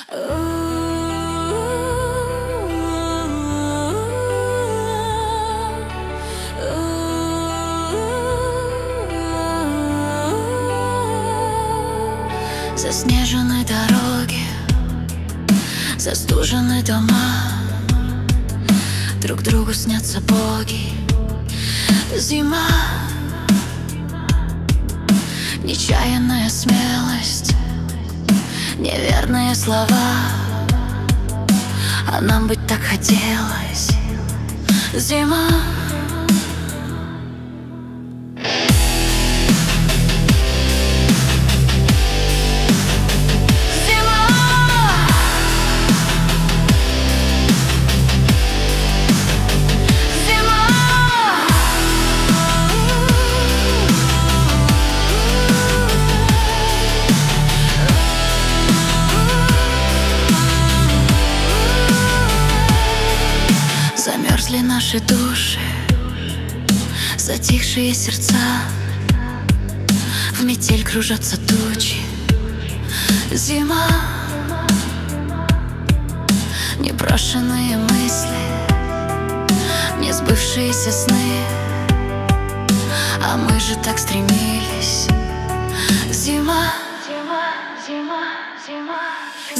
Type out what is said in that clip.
Заснеженные дороги, застуженные дома, друг другу снятся боги. Зима, нечаянная смелость, неверные слова, а нам быть так хотелось. Зима. Замерзли наши души, затихшие сердца, в метель кружатся тучи. Зима, непрошенные мысли, несбывшиеся сны, а мы же так стремились. Зима, зима, зима, зима.